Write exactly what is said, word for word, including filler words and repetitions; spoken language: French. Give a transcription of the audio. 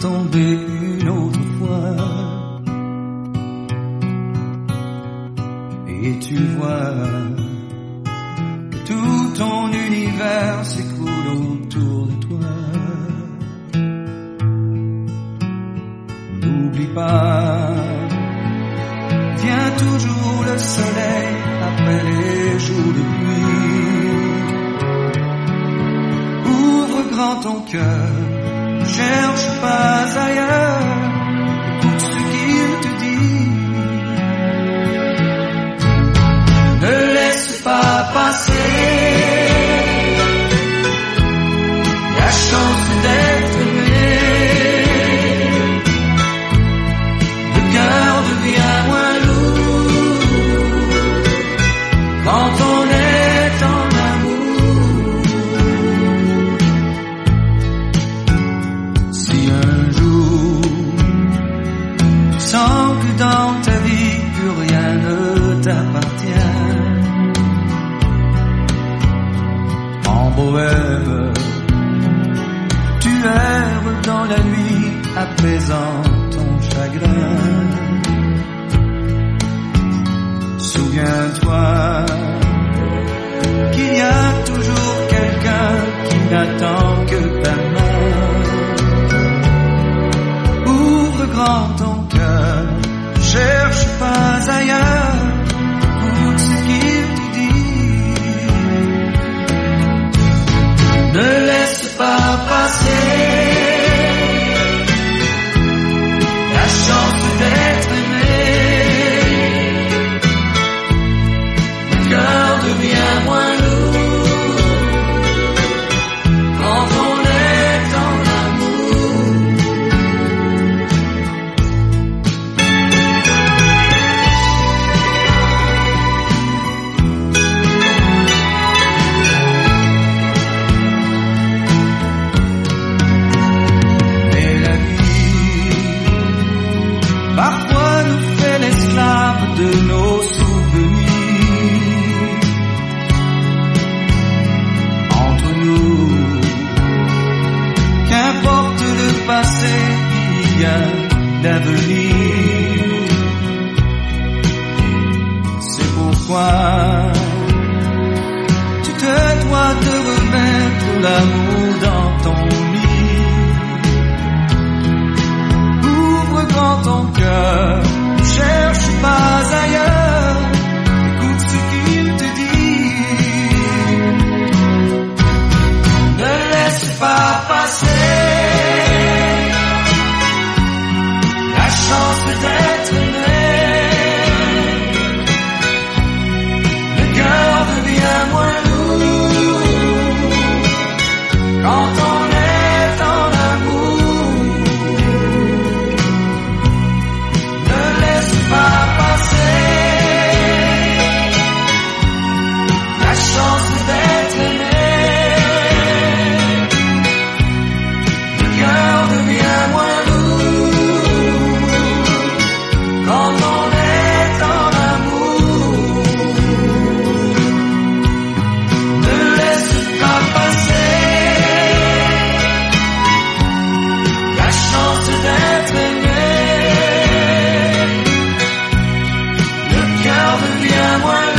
tomber une autre fois. Et tu vois que tout ton univers s'écroule autour de toi. N'oublie pas, vient toujours le soleil après les jours de pluie. Ouvre grand ton cœur, cherche pas ailleurs, écoute ce qu'il te dit. Ne laisse pas passer la chance d'être aimé. Le cœur devient moins lourd quand on est en amour. Si un jour tu sens que dans ta vie plus rien ne t'appartient, en bohème, tu erres dans la nuit apaisant ton chagrin. Souviens-toi qu'il y a toujours quelqu'un qui n'attend que ta main. Ouvre grand ton cœur, cherche pas ailleurs, écoute ce qu'il te dit. Ne laisse pas passer la chance d'être aimé. Le cœur devient moins lourd quand on est en amour. Mais la vie parfois nous fait l'esclave de nos souvenirs. Entre nous, qu'importe le passé, il y a l'avenir. C'est pourquoi tu te dois de remettre l'amour dans ton lit. Ouvre grand ton cœur, cherche pas ailleurs, écoute ce qu'il te dit. Ne laisse pas passer la chance d'être aimé. Le cœur devient moins lourd quand on est en amour. Ne laisse pas passer la chance d'être aimé. Le cœur devient moins lourd quand on est en amour. Ne laisse pas passer la chance d'être aimé. Le cœur devient moins